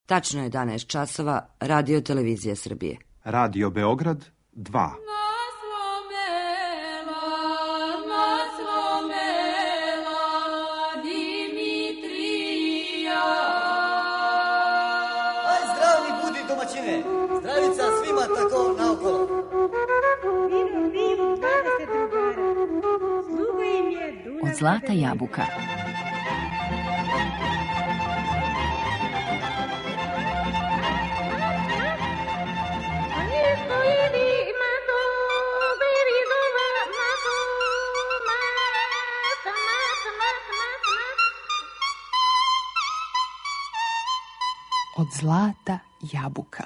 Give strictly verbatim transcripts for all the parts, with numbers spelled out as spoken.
Tačno je jedanaest časova, Radio Televizija Srbije. Radio Beograd dva. Aj, zdravni budi domaćine, zdravica svima tako naokolo. Vivu, vivu, dvadeset drugara, sluga im je Dunav. Od zlata jabuka. Od zlata jabuka.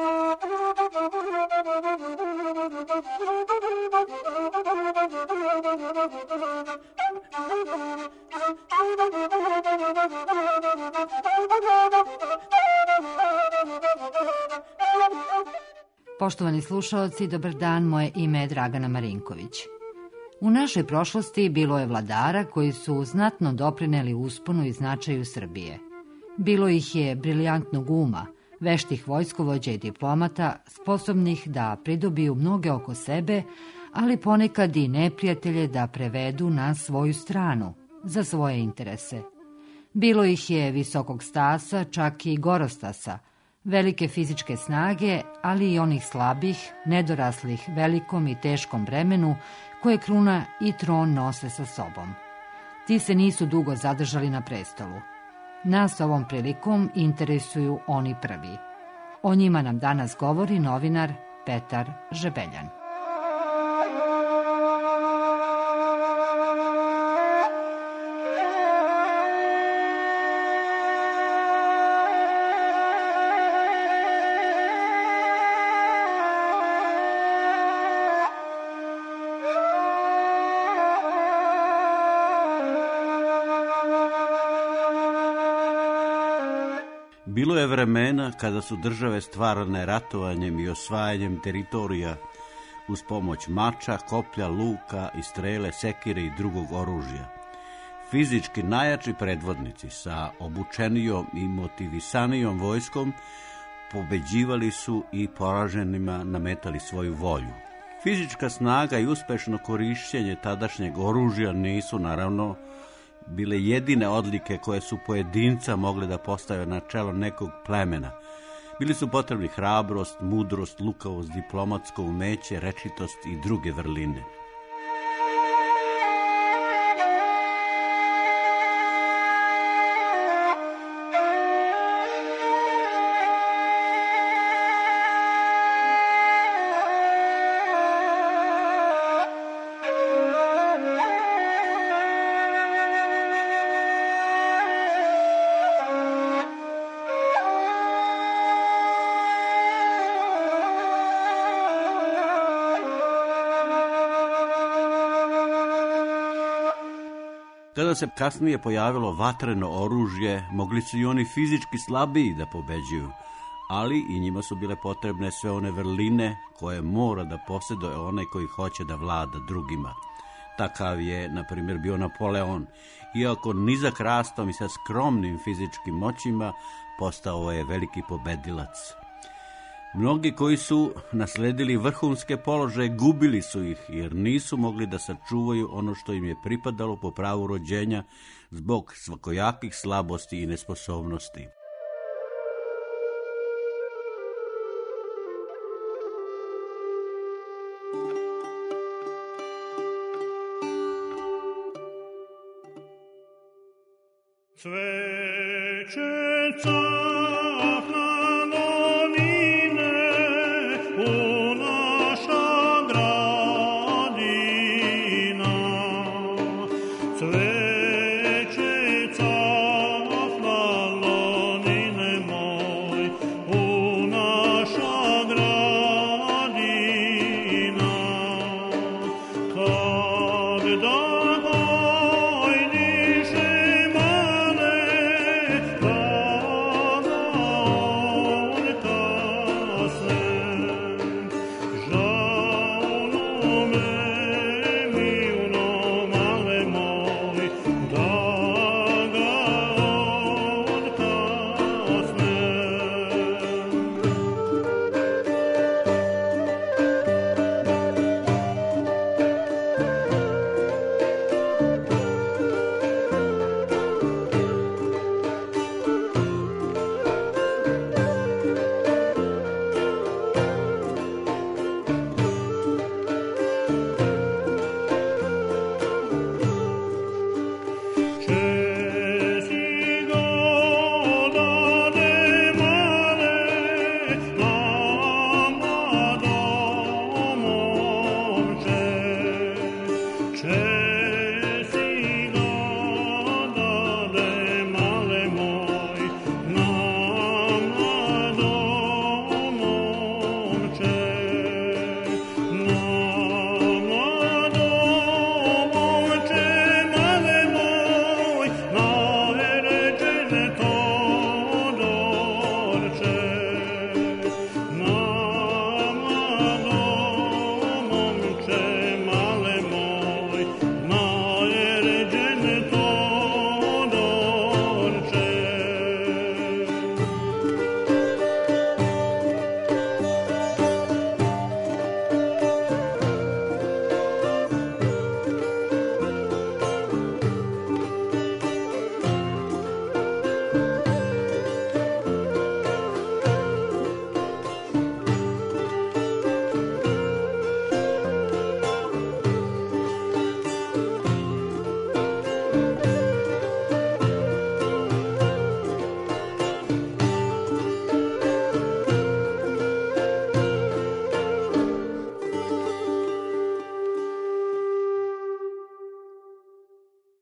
Poštovani slušaoci, dobar dan, moje ime je Dragana Marinković. U našoj prošlosti bilo je vladara koji su znatno doprineli usponu i značaju Srbije. Bilo ih je briljantnog uma, veštih vojskovođa i diplomata, sposobnih da pridobiju mnoge oko sebe, ali ponekad i neprijatelje da prevedu na svoju stranu, za svoje interese. Bilo ih je visokog stasa, čak i gorostasa, velike fizičke snage, ali i onih slabih, nedoraslih velikom i teškom bremenu koje kruna i tron nose sa sobom. Ti se nisu dugo zadržali na prestolu. Nas ovom prilikom interesuju oni prvi. O njima nam danas govori novinar Petar Žebeljan. Bilo je vremena kada su države stvarane ratovanjem i osvajanjem teritorija uz pomoć mača, koplja, luka i strele, sekire i drugog oružja. Fizički najjači predvodnici sa obučenijom i motivisanijom vojskom pobeđivali su i poraženima nametali svoju volju. Fizička snaga i uspešno korišćenje tadašnjeg oružja nisu, naravno, bile jedine odlike koje su pojedinca mogle da postave na čelo nekog plemena. Bili su potrebni hrabrost, mudrost, lukavost, diplomatsko umeće, rečitost i druge vrline. Kada se kasnije pojavilo vatreno oružje, mogli su i oni fizički slabiji da pobeđuju, ali i njima su bile potrebne sve one vrline koje mora da posjeduje onaj koji hoće da vlada drugima. Takav je, na primjer, bio Napoleon. Iako nizak rastom i sa skromnim fizičkim moćima, postao je veliki pobedilac. Mnogi koji su nasledili vrhunske položaje gubili su ih, jer nisu mogli da sačuvaju ono što im je pripadalo po pravu rođenja zbog svakojakih slabosti i nesposobnosti. Kad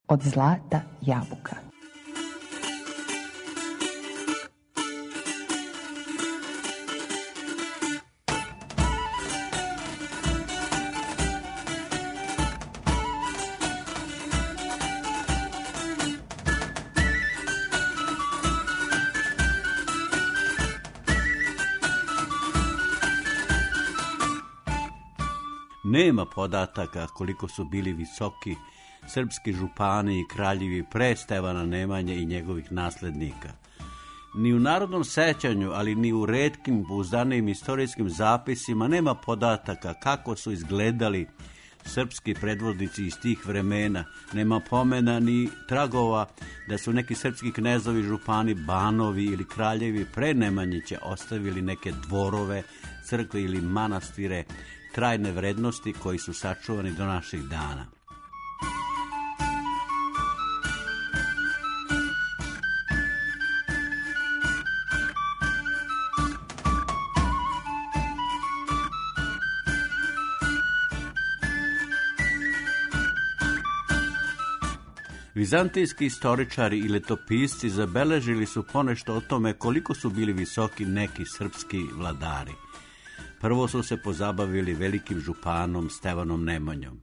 Od zlata jabuka. Nema podataka koliko su bili visoki srpski župani i kraljevi pre Stevana Nemanje i njegovih naslednika. Ni u narodnom sećanju, ali ni u retkim pouzdanim istorijskim zapisima nema podataka kako su izgledali srpski predvodnici iz tih vremena. Nema pomena ni tragova da su neki srpski knezovi, župani, banovi ili kraljevi pre Nemanjića ostavili neke dvorove, crkve ili manastire trajne vrednosti koji su sačuvani do naših dana. Vizantijski istoričari i letopisci zabeležili su ponešto o tome koliko su bili visoki neki srpski vladari. Prvo su se pozabavili velikim županom Stevanom Nemanjom.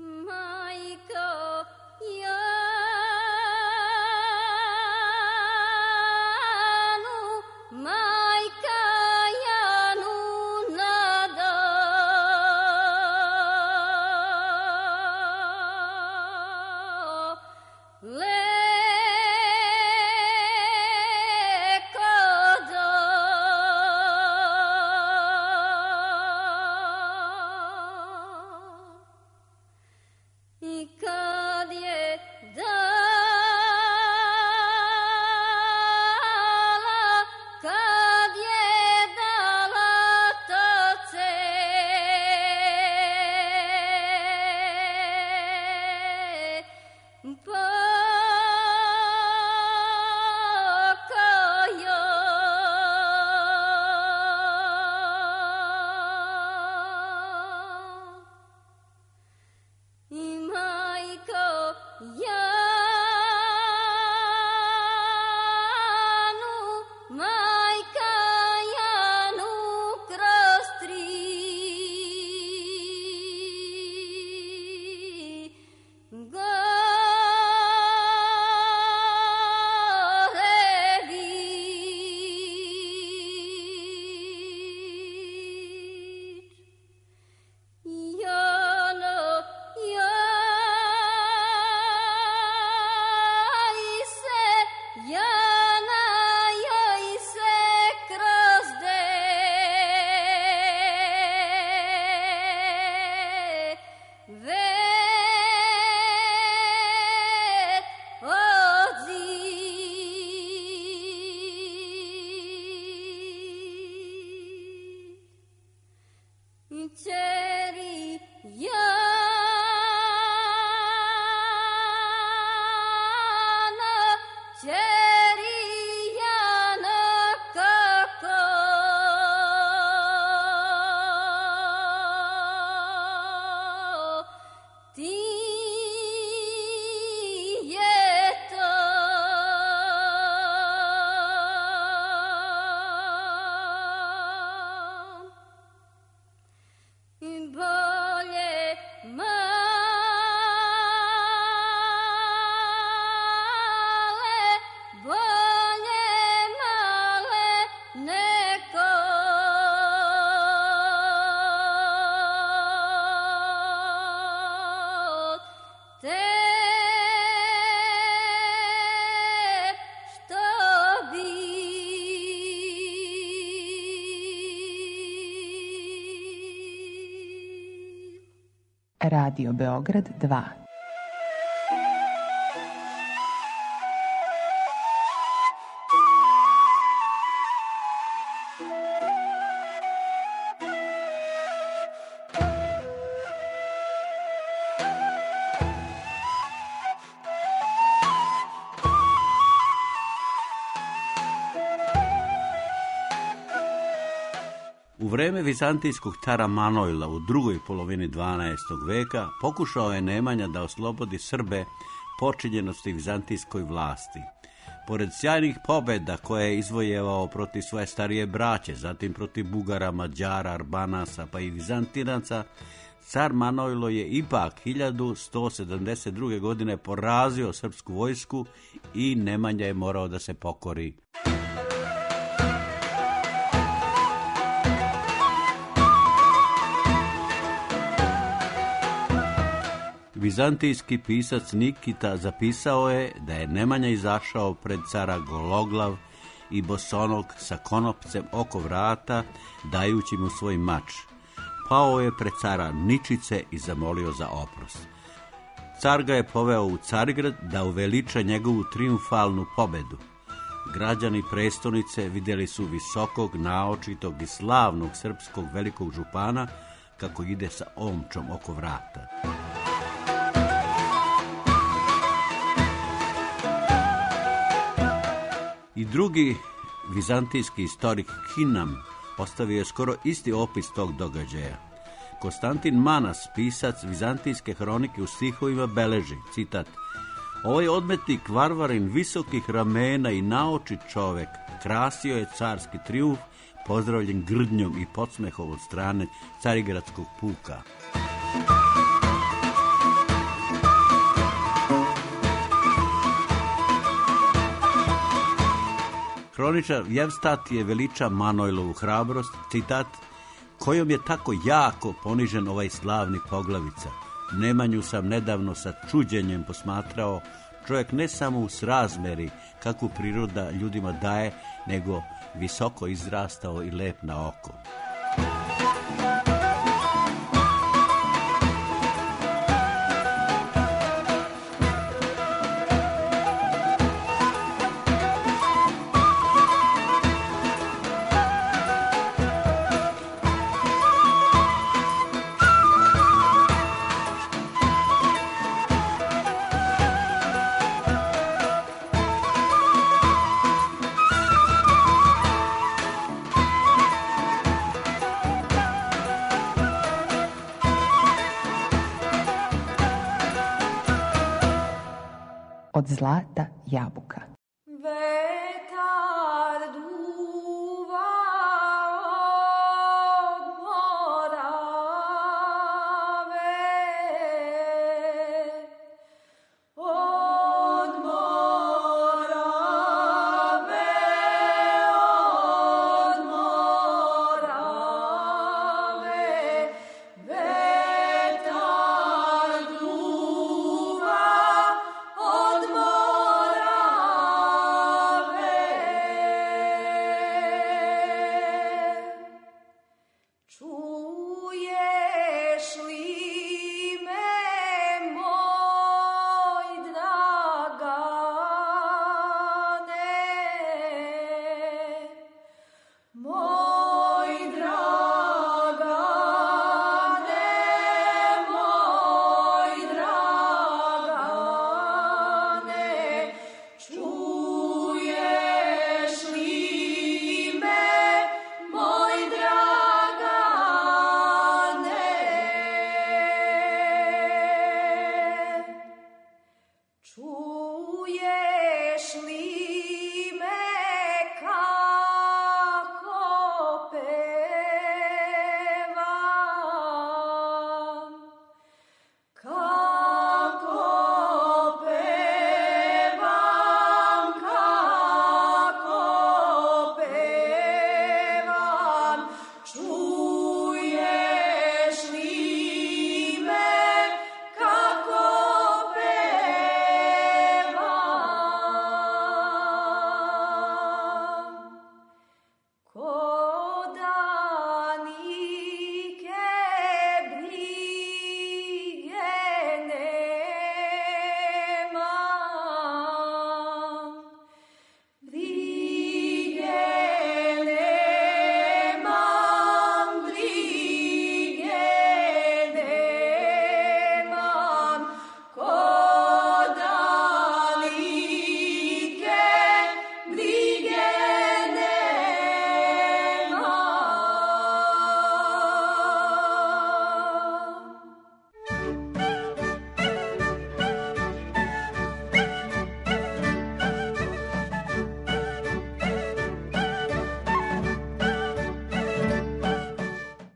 Radio Beograd dva. U vreme vizantijskog cara Manojla u drugoj polovini dvanaestog veka pokušao je Nemanja da oslobodi Srbe počinjenosti vizantijskoj vlasti. Pored sjajnih pobjeda koje je izvojevao protiv svoje starije braće, zatim protiv Bugara, Mađara, Arbanasa pa i Vizantinaca, car Manojlo je ipak hiljadu sto sedamdeset druge. godine porazio srpsku vojsku i Nemanja je morao da se pokori. Vizantijski pisac Nikita zapisao je da je Nemanja izašao pred cara gologlav i bosonog sa konopcem oko vrata, dajući mu svoj mač. Pao je pred cara Ničice i zamolio za oprost. Car ga je poveo u Carigrad da uveliča njegovu triumfalnu pobedu. Građani prestonice vidjeli su visokog, naočitog i slavnog srpskog velikog župana kako ide sa omčom oko vrata. I drugi vizantijski istorik Hinam ostavio je skoro isti opis tog događaja. Konstantin Manas, pisac vizantijske hronike, u stihovima beleži, citat: "Ovaj odmetnik varvarin visokih ramena i naočit čovek krasio je carski trijumf, pozdravljen grdnjom i podsmehom od strane carigradskog puka." Hroničar Jevstat je veliča Manojlovu hrabrost, citat: "Kojom je tako jako ponižen ovaj slavni poglavica. Nemanju sam nedavno sa čuđenjem posmatrao, čovjek ne samo u srazmeri kakvu priroda ljudima daje, nego visoko izrastao i lep na oko." Od zlata jabuka. Vetar duva od Morave, od Morave, od Morave, vetar duva od Morave.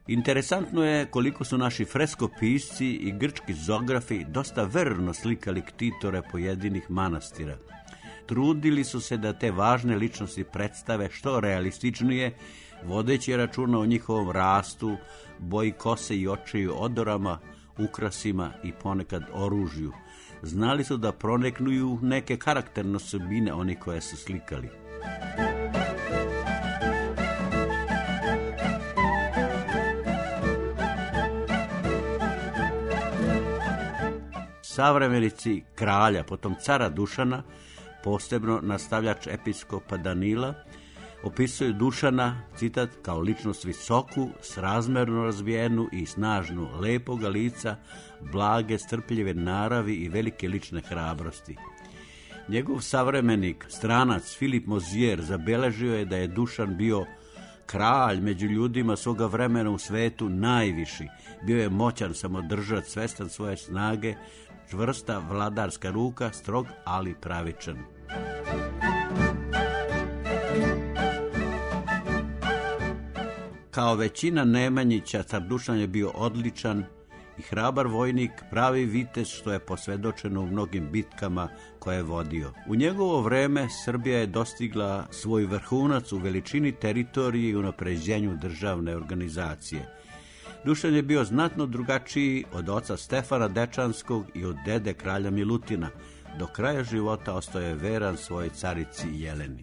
Interesantno je koliko su naši freskopisci i grčki zografi dosta verno slikali ktitore pojedinih manastira. Trudili su se da te važne ličnosti predstave što realističnije, vodeći računa o njihovom rastu, boji kose i očiju, odorama, ukrasima i ponekad oružju. Znali su da proneknuju neke karakterne osobine oni koje su slikali. Savremenici kralja, potom cara Dušana, posebno nastavljač episkopa Danila, opisuju Dušana, citat, kao ličnost visoku, srazmerno razvijenu i snažnu, lepoga lica, blage, strpljive naravi i velike lične hrabrosti. Njegov savremenik, stranac Filip Mozijer, zabeležio je da je Dušan bio kralj među ljudima svoga vremena u svetu najviši. Bio je moćan, samodržac, svestan svoje snage, čvrsta vladarska ruka, strog, ali pravičan. Kao većina Nemanjića, car Dušan je bio odličan i hrabar vojnik, pravi vitez, što je posvjedočeno u mnogim bitkama koje je vodio. U njegovo vreme Srbija je dostigla svoj vrhunac u veličini teritorije i unapređenju državne organizacije. Dušan je bio znatno drugačiji od oca Stefana Dečanskog i od dede kralja Milutina. Do kraja života ostao je veran svojoj carici Jeleni.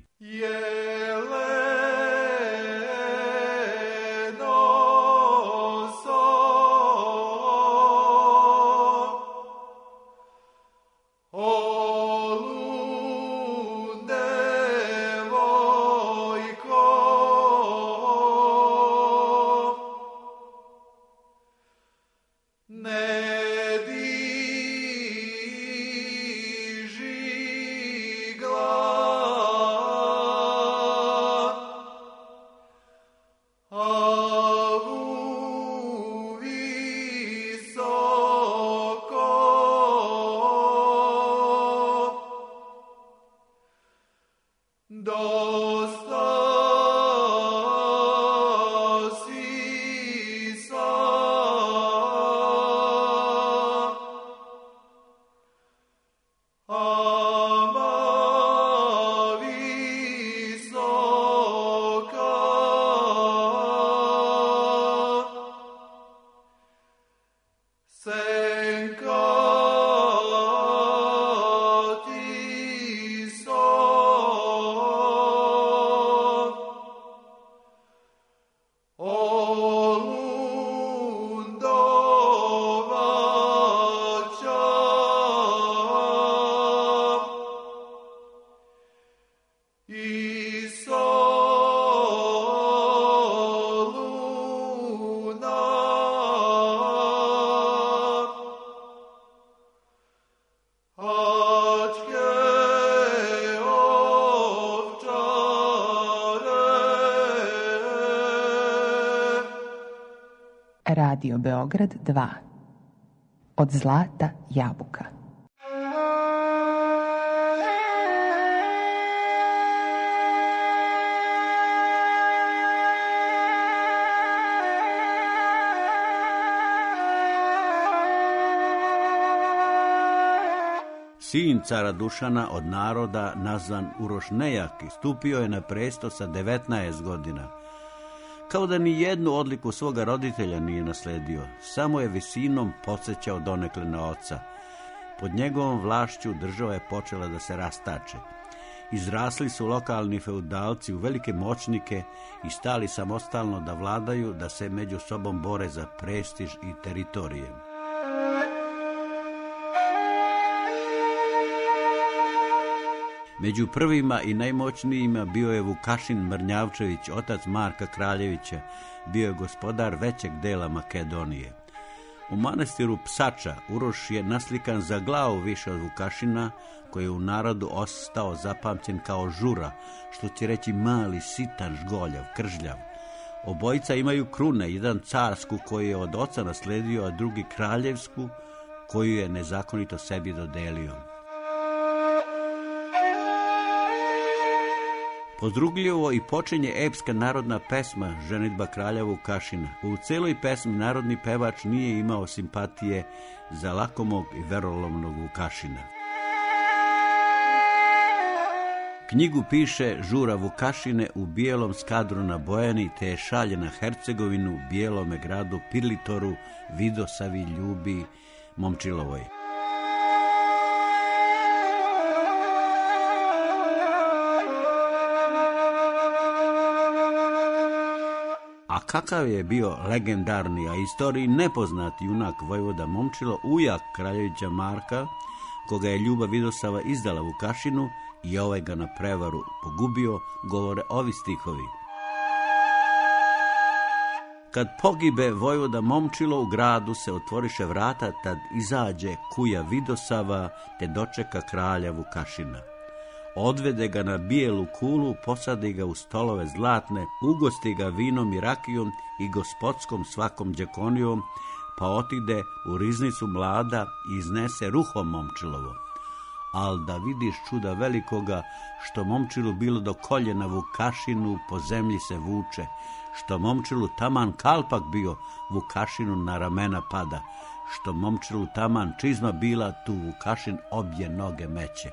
Radio Beograd dva. Od zlata jabuka. Sin cara Dušana, od naroda nazvan Uroš Nejaki, stupio je na presto sa devetnaest godina. Kao da ni jednu odliku svoga roditelja nije nasledio, samo je visinom podsjećao donekle na oca. Pod njegovom vlašću država je počela da se rastače. Izrasli su lokalni feudalci u velike moćnike i stali samostalno da vladaju, da se među sobom bore za prestiž i teritorije. Među prvima i najmoćnijima bio je Vukašin Mrnjavčević, otac Marka Kraljevića, bio je gospodar većeg dela Makedonije. U manastiru Psača Uroš je naslikan za glavu više od Vukašina, koji je u narodu ostao zapamćen kao Žura, što će reći mali, sitan, žgoljav, kržljav. Obojica imaju krune, jedan carsku koju je od oca nasledio, a drugi kraljevsku koju je nezakonito sebi dodelio. Podrugljivo i počinje epska narodna pesma Ženidba kralja Vukašina. U celoj pesmi narodni pevač nije imao simpatije za lakomog i verolovnog Vukašina. Knjigu piše Žura Vukašine u bijelom skadru na Bojani, te je šalje na Hercegovinu, bijelome gradu Pirlitoru, Vidosavi, Ljubi, Momčilovoj. A kakav je bio legendarni, a istoriji nepoznati junak vojvoda Momčilo, ujak kraljevića Marka, koga je Ljuba Vidosava izdala Vukašinu i ovaj ga na prevaru pogubio, govore ovi stihovi. Kad pogibe vojvoda Momčilo, u gradu se otvoriše vrata, tad izađe kuja Vidosava, te dočeka kralja Vukašina. Odvede ga na bijelu kulu, posadi ga u stolove zlatne, ugosti ga vinom i rakijom i gospodskom svakom đakonijom, pa otide u riznicu mlada i iznese ruhom Momčilovo. Al da vidiš čuda velikoga, što Momčilu bilo do koljena Vukašinu po zemlji se vuče, što Momčilu taman kalpak bio, Vukašinu na ramena pada, što Momčilu taman čizma bila, tu Vukašin obje noge meće.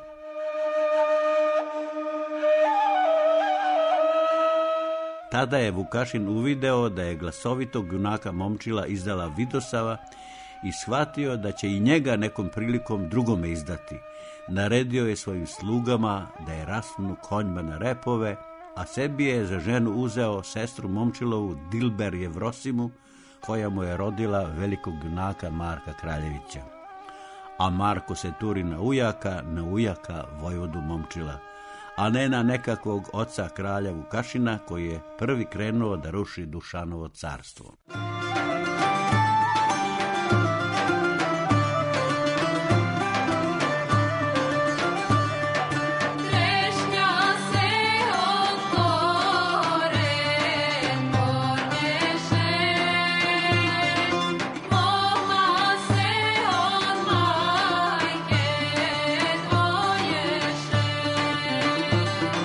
Tada je Vukašin uvideo da je glasovitog junaka Momčila izdala Vidosava i shvatio da će i njega nekom prilikom drugome izdati. Naredio je svojim slugama da je rasnu konjma na repove, a sebi je za ženu uzeo sestru Momčilovu Dilber Jevrosimu, koja mu je rodila velikog junaka Marka Kraljevića. A Marko se turi na ujaka, na ujaka vojvodu Momčila, a ne na nekakvog oca kralja Vukašina, koji je prvi krenuo da ruši Dušanovo carstvo.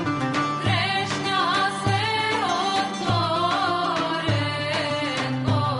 Oh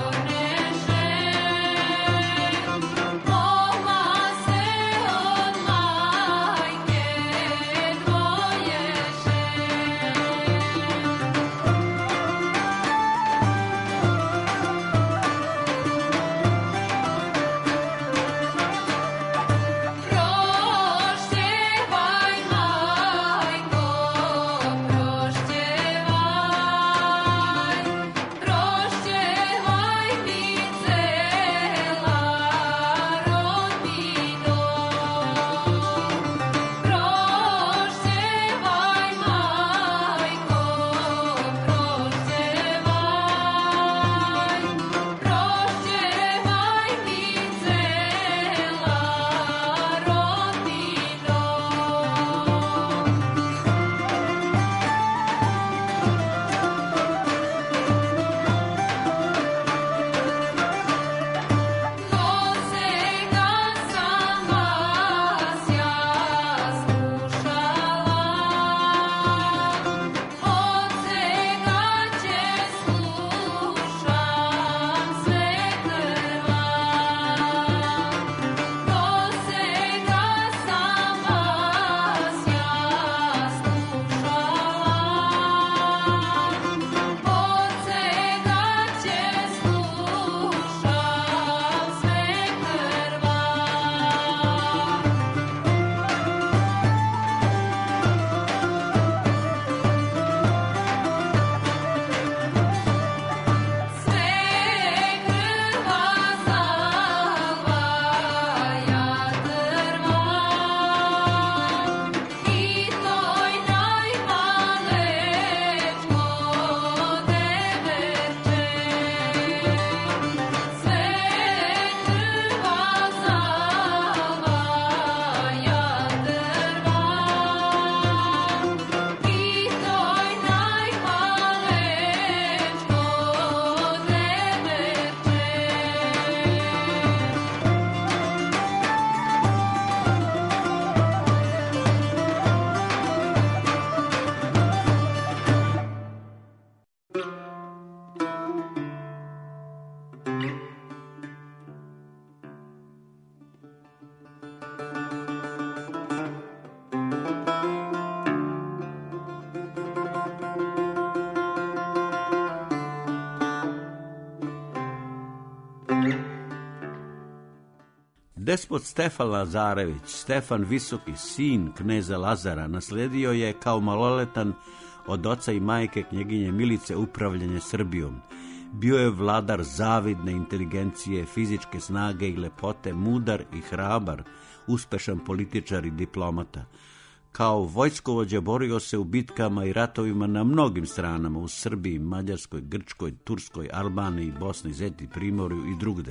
Despot Stefan Lazarević, Stefan Visoki, sin kneza Lazara, nasledio je kao maloletan od oca i majke knjeginje Milice upravljanje Srbijom. Bio je vladar zavidne inteligencije, fizičke snage i lepote, mudar i hrabar, uspešan političar i diplomata. Kao vojskovođa borio se u bitkama i ratovima na mnogim stranama, u Srbiji, Mađarskoj, Grčkoj, Turskoj, Albaniji, Bosni, Zeti, Primorju i drugde.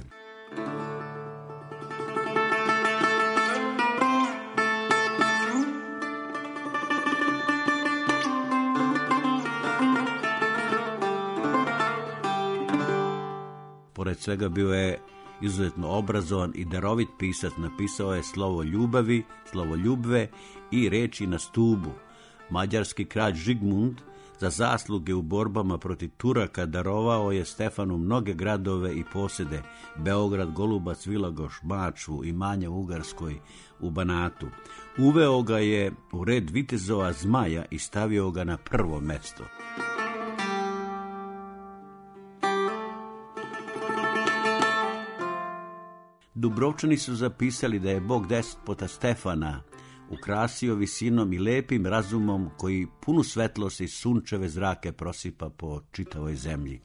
Pored svega bio je izuzetno obrazovan i darovit pisac, napisao je Slovo ljubavi, Slovo ljubve i Reči na stubu. Mađarski kralj Žigmund za zasluge u borbama protiv Turaka darovao je Stefanu mnoge gradove i posede, Beograd, Golubac, Vilagoš, Mačvu, imanja u Ugarskoj, u Banatu. Uveo ga je u red vitezova Zmaja i stavio ga na prvo mesto. Dubrovčani su zapisali da je Bog despota Stefana ukrasio visinom i lepim razumom koji punu svetlosti i sunčeve zrake prosipa po čitavoj zemlji.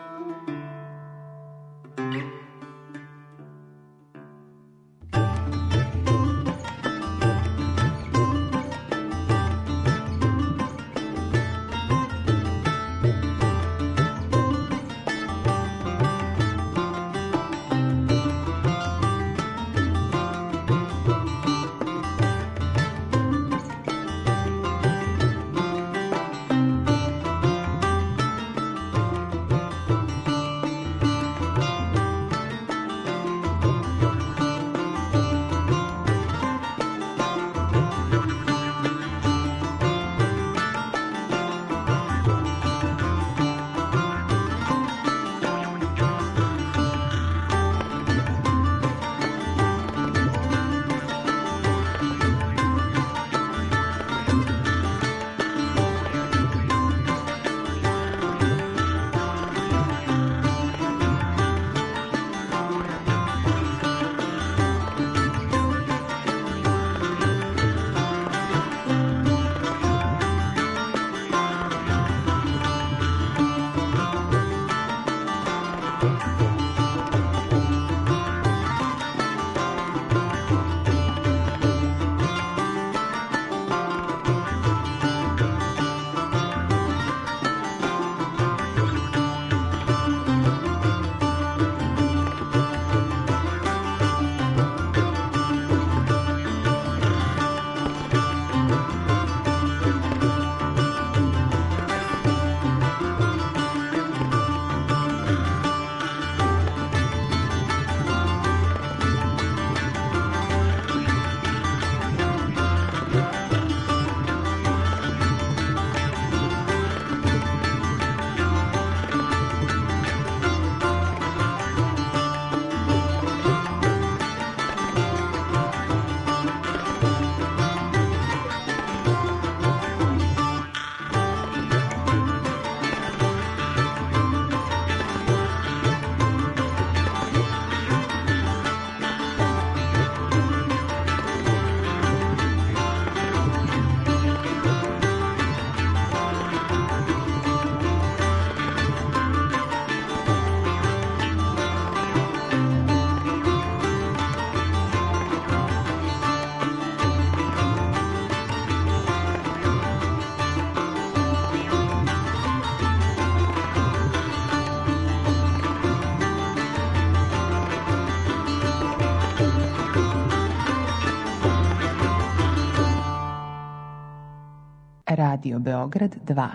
Radio Beograd dva.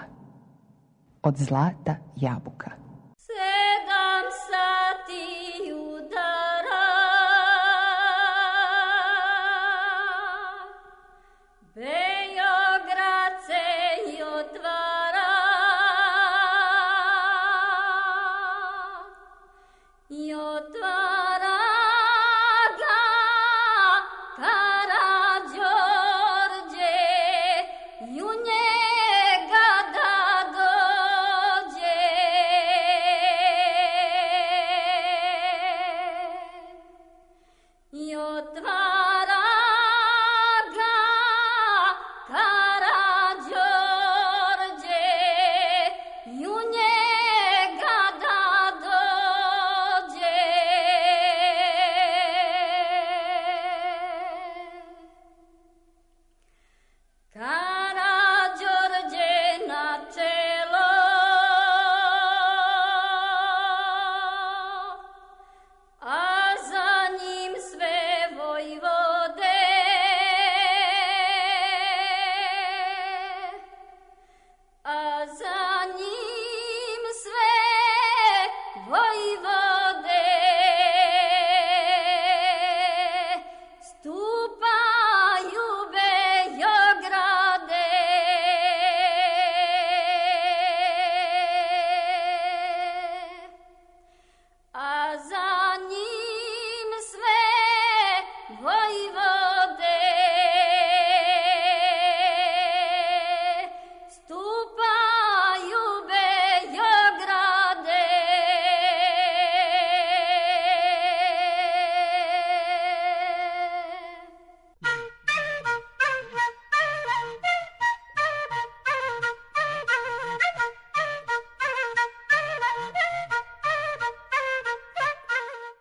Od zlata jabuka. Sedam sati udara, Beograd se i otvara,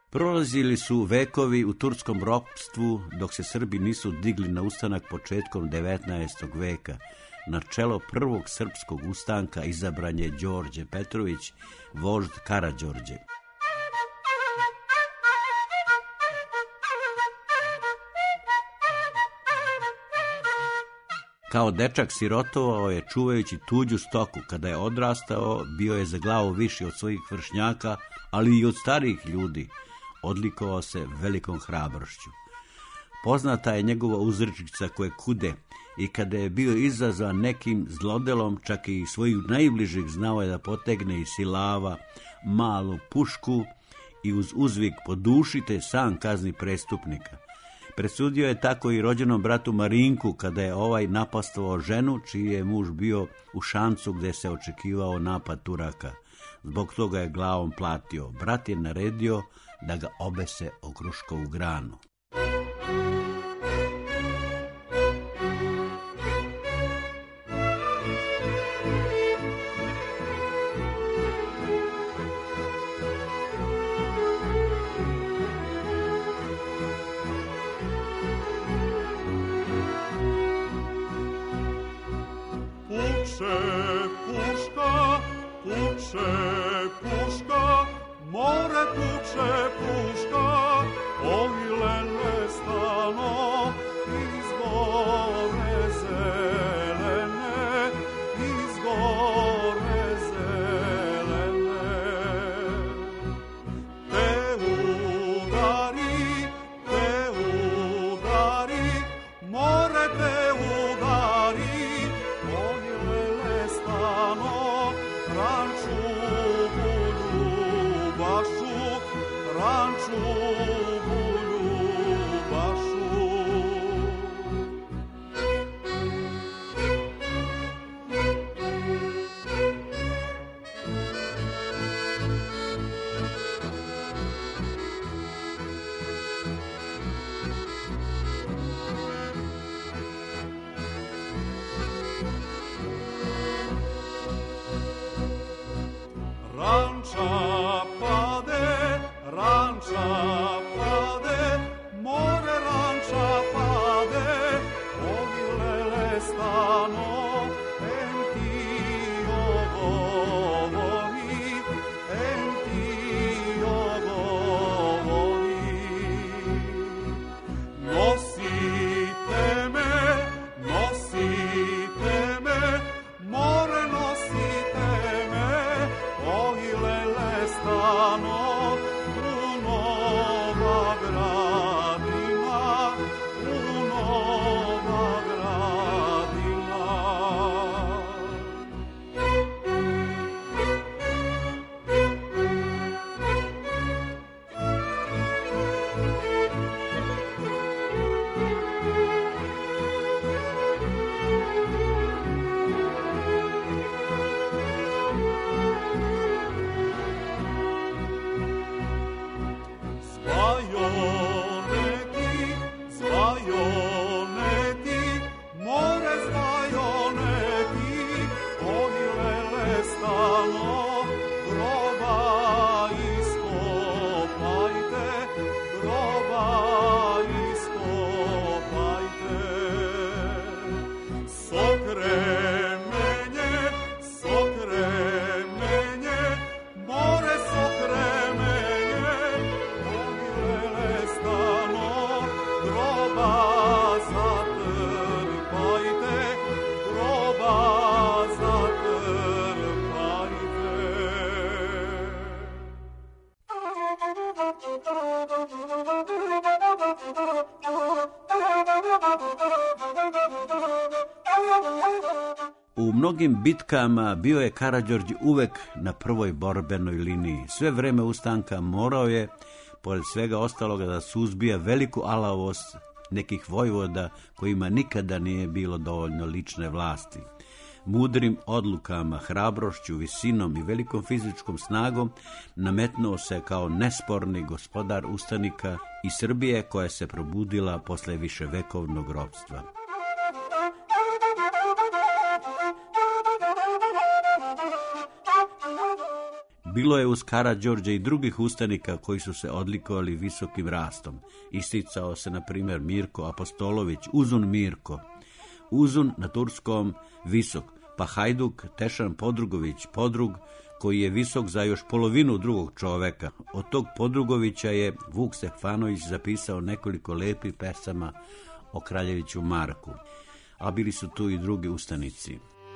Prolazili su vekovi u turskom ropstvu dok se Srbi nisu digli na ustanak početkom devetnaestog veka. Na čelo prvog srpskog ustanka izabran je Đorđe Petrović, vožd Karađorđe. Kao dečak sirotovao je čuvajući tuđu stoku. Kada je odrastao, bio je za glavu viši od svojih vršnjaka, ali i od starijih ljudi. Odlikovao se velikom hrabrošću. Poznata je njegova uzrečica koje kude i kada je bio izazvan nekim zlodelom, čak i svojih najbližih znao je da potegne iz silava malu pušku i uz uzvik podušite sam kazni prestupnika. Presudio je tako i rođenom bratu Marinku kada je ovaj napastovao ženu čiji je muž bio u šancu gde se očekivao napad Turaka. Zbog toga je glavom platio. Brat je naredio da ga obese o kruškovu granu. Puše puška, puše puška, more puče puška, ovi lele stano iz gore zelene, iz gore zelene. Te udari, te udari, more te udari, ovi lele stano, ranču buljubašu, ranču buljubašu. Ranča pade, ranča pade, more ranča pade, ovi lele stano, en ti ogovori, en ti ogovori. Nosite me, nosite me, more nosite me, ovi lele stano, u Nova Gradina, u Nova Gradina. Zvajoneti, zvajoneti, more zvajoneti, ovi lele stano, groba iskopajte, groba iskopajte. Sokremenje, sokremenje, more sokremenje, ovi lele stano, groba zatrpajte, groba zatrpajte. U mnogim bitkama bio je Karađorđe uvek na prvoj borbenoj liniji. Sve vreme ustanka morao je, pored svega ostaloga, da suzbija veliku alavost nekih vojvoda kojima nikada nije bilo dovoljno lične vlasti. Mudrim odlukama, hrabrošću, visinom i velikom fizičkom snagom nametnuo se kao nesporni gospodar ustanika i Srbije koja se probudila posle viševekovnog ropstva. Bilo je uz Karađorđa i drugih ustanika koji su se odlikovali visokim rastom. Isticao se, na primjer, Mirko Apostolović, Uzun Mirko. Uzun na turskom visok, pa Hajduk Tešan Podrugović Podrug, koji je visok za još polovinu drugog čoveka. Od tog Podrugovića je Vuk Stefanović zapisao nekoliko lepih pesama o kraljeviću Marku, a bili su tu i drugi ustanici.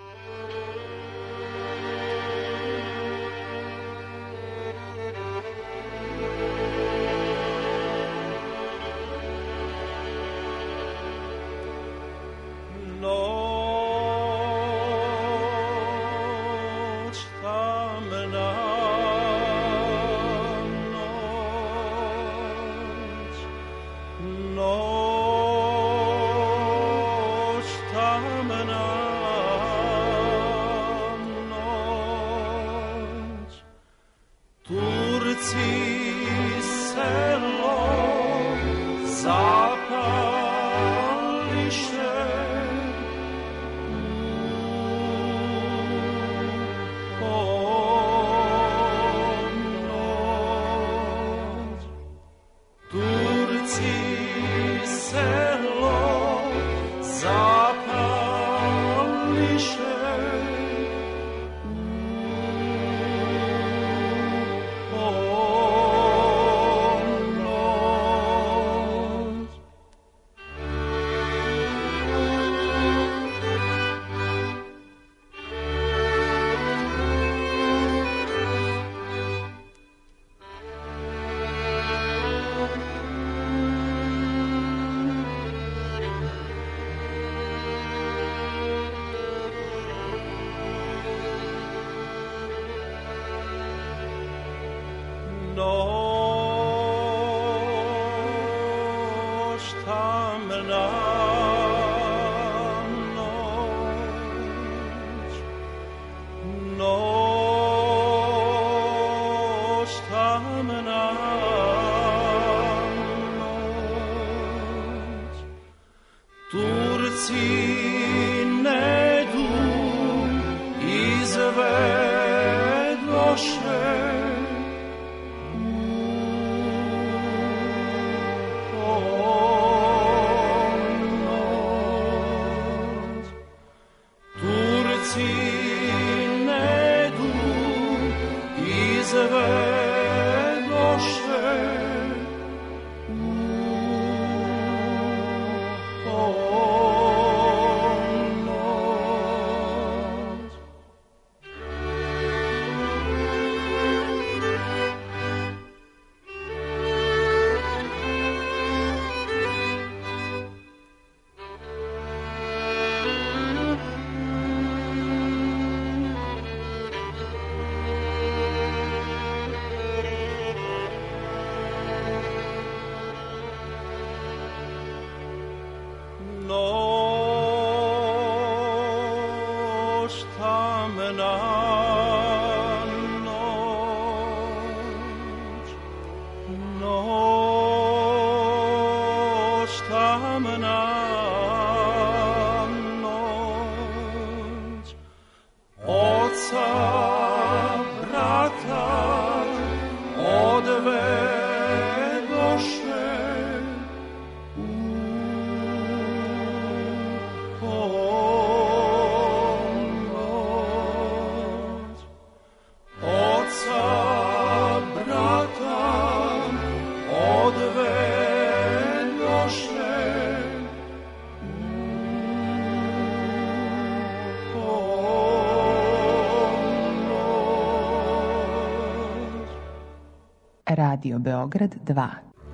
Radio Beograd dva.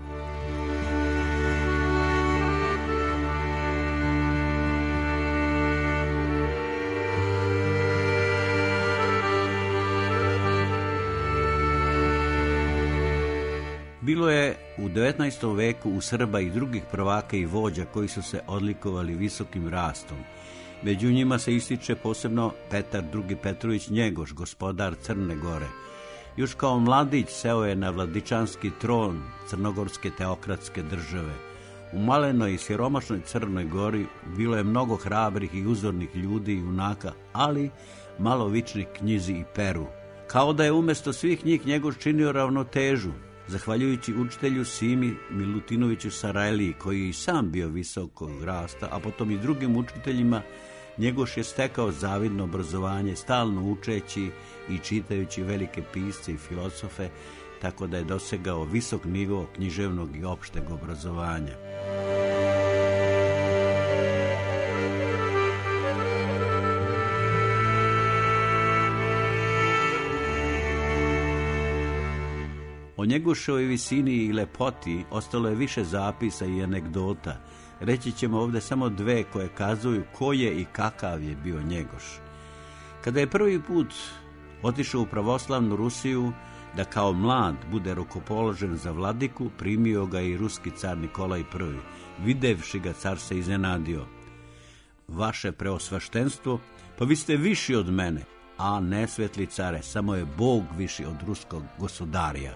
Bilo je u devetnaestom veku u Srba i drugih prvaka i vođa koji su se odlikovali visokim rastom. Među njima se ističe posebno Petar drugi Petrović Njegoš, gospodar Crne Gore. Još kao mladić seo je na vladičanski tron crnogorske teokratske države. U malenoj i siromašnoj Crnoj Gori bilo je mnogo hrabrih i uzornih ljudi i junaka, ali malo vičnih knjizi i peru. Kao da je umjesto svih njih Njegoš činio ravnotežu, zahvaljujući učitelju Simi Milutinoviću Sarajliji, koji je i sam bio visokog rasta, a potom i drugim učiteljima, Njegoš je stekao zavidno obrazovanje, stalno učeći i čitajući velike pisce i filozofe, tako da je dosegao visok nivo književnog i opšteg obrazovanja. O Njegošovoj visini i lepoti ostalo je više zapisa i anegdota. Reći ćemo ovdje samo dve koje kazuju ko je i kakav je bio Njegoš. Kada je prvi put otišao u pravoslavnu Rusiju da kao mlad bude rukopoložen za vladiku, primio ga i ruski car Nikolaj Prvi. Videvši ga, car se iznenadio. Vaše preosvaštenstvo, pa vi ste viši od mene, a ne svetli care, samo je Bog viši od ruskog gosudarja.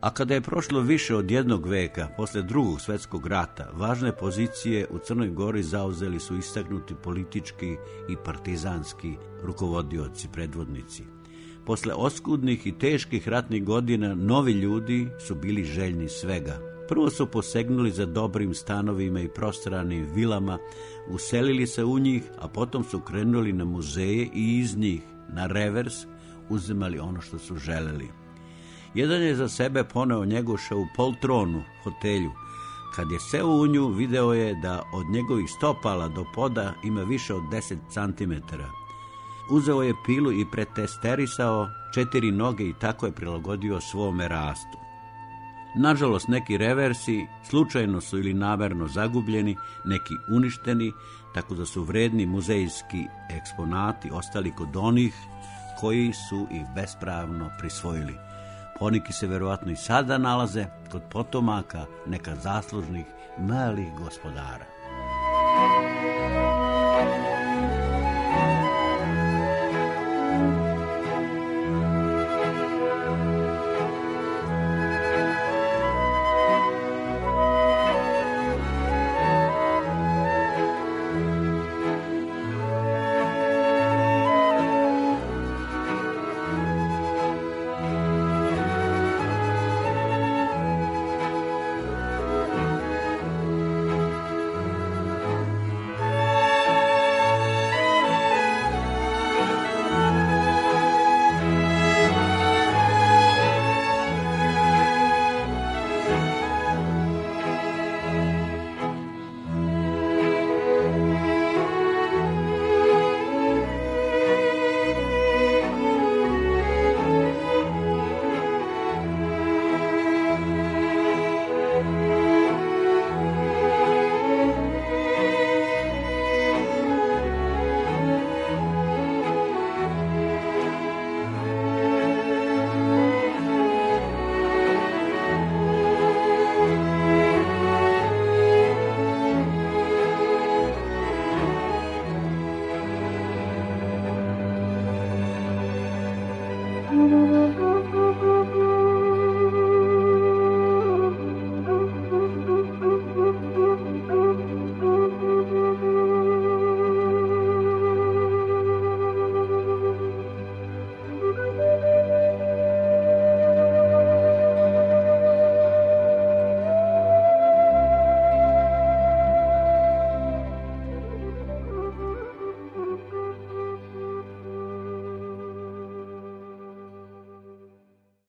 A kada je prošlo više od jednog veka, posle drugog svjetskog rata, važne pozicije u Crnoj Gori zauzeli su istaknuti politički i partizanski rukovodioci, predvodnici. Posle oskudnih i teških ratnih godina, novi ljudi su bili željni svega. Prvo su posegnuli za dobrim stanovima i prostranim vilama, uselili se u njih, a potom su krenuli na muzeje i iz njih, na revers, uzimali ono što su želeli. Jedan je za sebe poneo Njegoša u poltronu, hotelju. Kad je seo u nju, video je da od njegovih stopala do poda ima više od deset centimetara. Uzeo je pilu i pretesterisao četiri noge i tako je prilagodio svome rastu. Nažalost, neki reversi slučajno su ili namerno zagubljeni, neki uništeni, tako da su vredni muzejski eksponati ostali kod onih koji su ih bespravno prisvojili. Poneki se verovatno i sada nalaze kod potomaka neka zaslužnih malih gospodara.